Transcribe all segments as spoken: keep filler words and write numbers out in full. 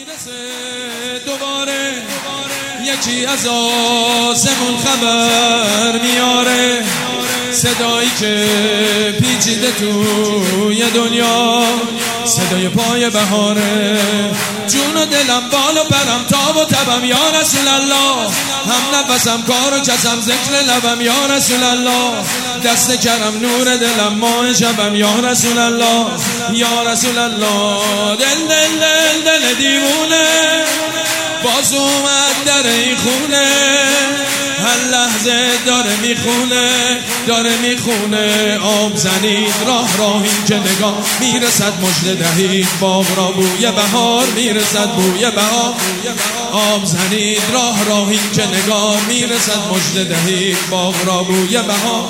میرسه دوباره یکی از آسمون خبر میاره، صدایی که پیچیده توی دنیا، صدای پای بهاره. جون و دلم بال و پرم تاب و تبم یا رسول الله، هم نفسم کار و کسم ذکر لبم یا رسول الله، دست کرم نور دلم ماه شبم یا رسول الله یا رسول الله. دل دل دل دل دیوونه باز اومد در این خونه، هر لحظه داره میخونه داره میخونه. آب زنید راه راهی که نگاه میرسد، مژده دهید باغ را بوی بهار میرسد بوی بهار. آب زنید راه راهی که نگاه میرسد، مژده دهید باغ را بوی بهار.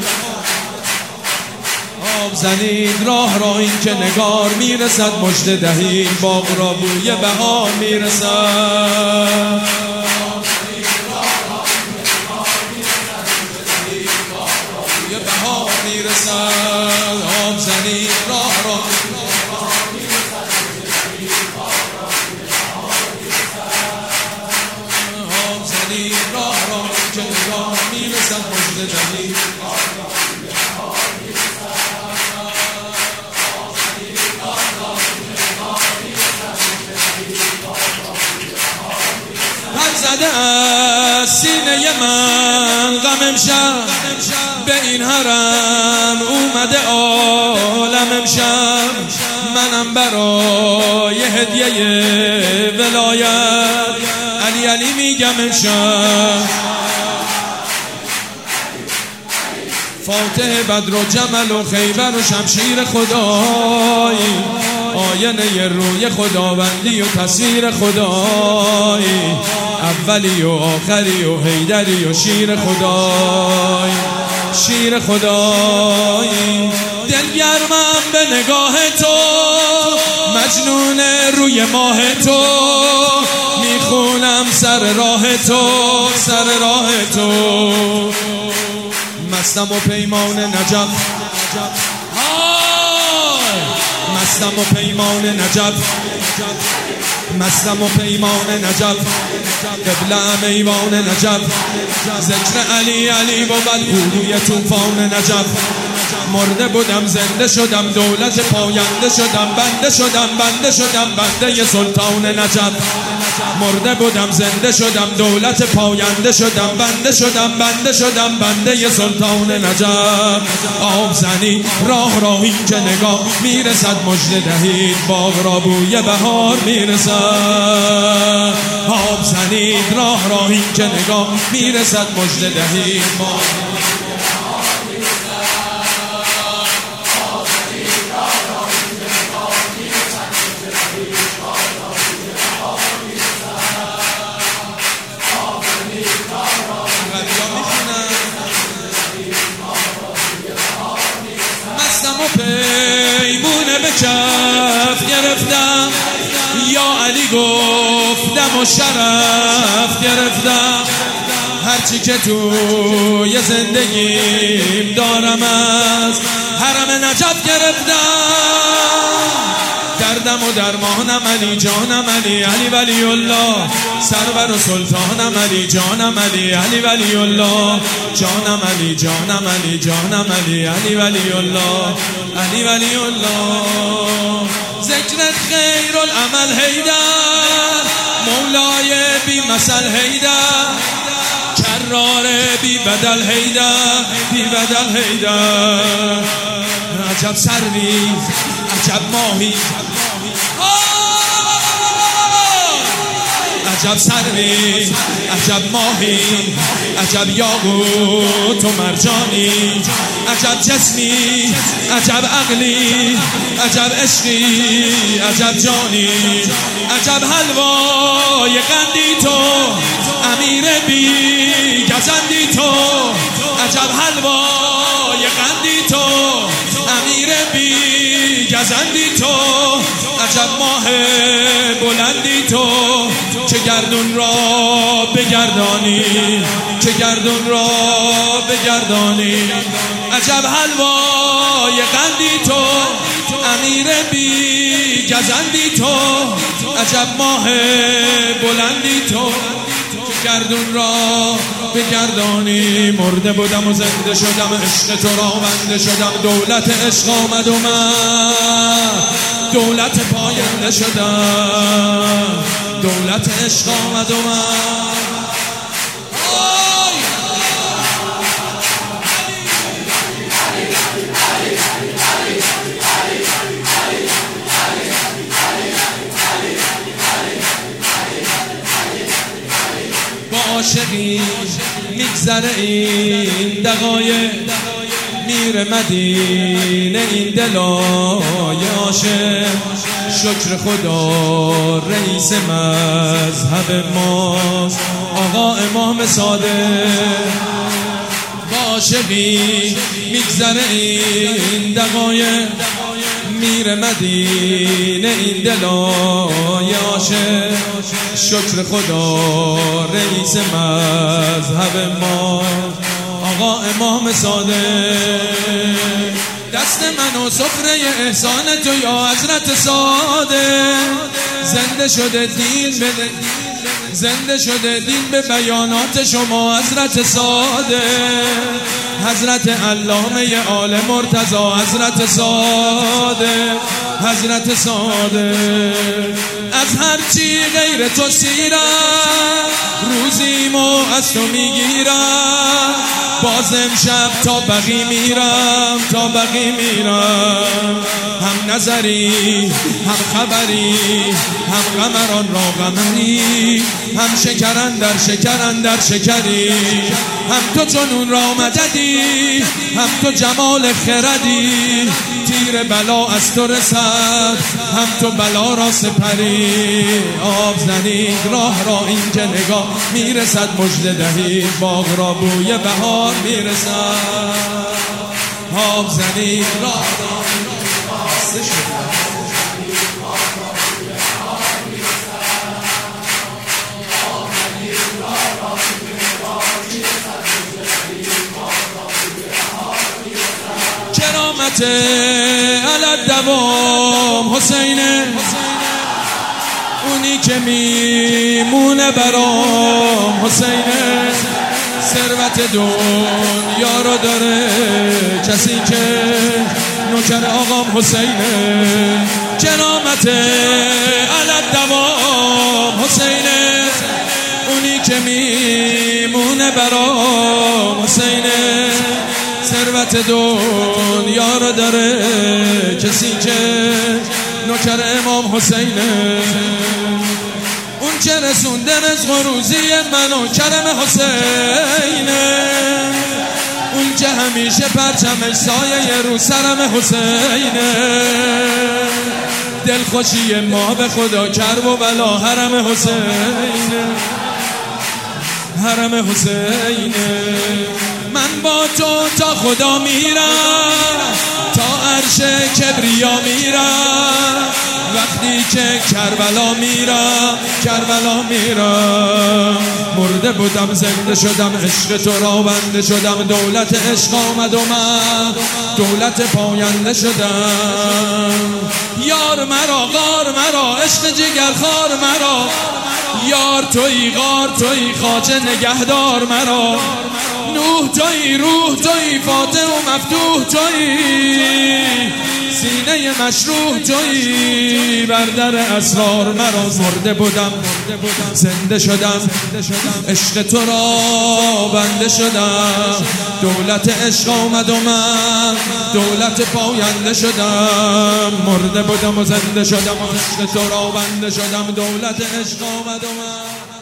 آب زنید راه را این که نگار میرسد، مژده دهید باغ را بوی بهار میرسد. بوی بهار میرسد. آب زنید راه را آب زنید راه را این که نگار میرسد، مژده دهید زده از سینه من غم امشب، به این حرم اومده عالم امشب. منم برای هدیه ولایت علی علی میگم امشب. فاتح بدر و جمل و خیبر و شمشیر خدایی، آینه روی خداوندی و تصویر خدایی، اولی و آخری و حیدری و شیر خدایی شیر خدایی. دلگرمم به نگاه تو، مجنون روی ماه تو، میخونم سر راه تو سر راه تو. مستم و پیمان نجف، مستم و پیمان نجف، مستم و پیمان نجف، قبله‌ام ایوان نجف. ذکر علی علی بود گوی طوفان نجف. مرده بودم زنده شدم، دولت پاینده شدم، بنده شدم بنده شدم بنده سلطان نجف. مرده بودم زنده شدم، دولت پاینده شدم، بنده شدم بنده شدم بنده سلطان نجف. آب زنی راه راهی که نگاه میرسد، مژده دهید باغ را بوی بهار میرسد. آب زنید راه راهی که نگاه میرسد، مژده دهید باغ پیمونه به کف گرفتم، یا علی گفتم و شرف گرفتم. هرچی که توی زندگیم دارم از حرم نجف گرفتم. دردم و درمانم علی جانم علی علی ولی الله، سرور و سلطانم علی جانم علی علی ولی الله، جانم علی جانم علی جانم علی علی ولی الله علی ولی الله. ذکرت خیر العمل حیدر، مولای بی مثل حیدر، کرار بی بدل حیدر بی بدل حیدر. عجب سروی عجب ماهی، عجب سروی عجب ماهی، عجب یاقوت و مرجانی، عجب جسمی عجب عقلی، عجب عشقی عجب جانی، عجب حلوای قندی تو، امیر بی گزندی تو، عجب حلوای قندی تو، امیر بی گزندی تو، عجب ماه بلندی تو، که گردون را بگردانی که گردون را بگردانی. عجب حلوای قندی تو، امیر بی گزندی تو، عجب ماه بلندی تو که گردون را بگردانی. مرده بودم و زنده شدم، عشق تو را بنده شدم. دولت عشق آمد و من دولت پاینده شدم. دولت عشق آمد و من عاشقی میگذره این دقایق، میره مدینه این دلای عاشق. شکر خدا رئیس مذهب ماست، آقا امام صادق. با عاشقی میگذره این دقایق، میره مدینه این دلای عاشق. شکر خدا رئیس مذهب ما، آقا امام صادق. دست من و سفره احسان تو یا حضرت صادق. زنده شده دین به زنده شده دین به بیانات شما حضرت صادق. حضرت علامه آل مرتضی، حضرت صادق، حضرت صادق. از هرچی غیر تو سیرم، روزیمو از تو میگیرم. باز امشب تا بقی میرم، تا بقی میرم. هم نظری هم خبری، هم قمران را قمری، هم شکرن در شکرن در شکری. هم تو چنون را مددی، هم تو جمال خردی. تیر بلا از تو رسد، هم تو بلا را سپری. آب زنید راه را این که نگاه میرسد. مژده دهید باغ را بوی بهار میرسد. آب زنید راه را کرامت علت دوام حسینه، اونی که میمونه برام حسینه. ثروت دنیا رو داره کسی که نوکر آقام حسینه. کرامت علت دوام حسینه، اونی که میمونه برام حسینه. ثروت دنیا رو داره کسی که نوکر امام حسینه. اون که رسونده رزق و روزی منو کرم حسینه. اون که همیشه پرچمش سایه رو سرم حسینه. دلخوشی ما به خدا کرب و بلا حرم حسینه، حرم حسینه. من با تو تا خدا میرم، تا عرش کبریا میرم. وقتی که کربلا میرم، کربلا میرم. مرده بودم زنده شدم، عشق تو را بنده شدم. دولت عشق آمد و من دولت پاینده شدم. یار مرا غار مرا، عشق جگر خار مرا. یار توی غار توی خواجه نگهدار مرا. نوح توی روح توی فاتح و مفتوح توی. سینه مشروح توی بر در اسرار مرا. مرده بودم زنده شدم، عشق تو را بنده شدم. دولت عشق آمد و من دولت پاینده شدم. مرده بودم و زنده شدم، عشق تو را بنده شدم. دولت عشق آمد و من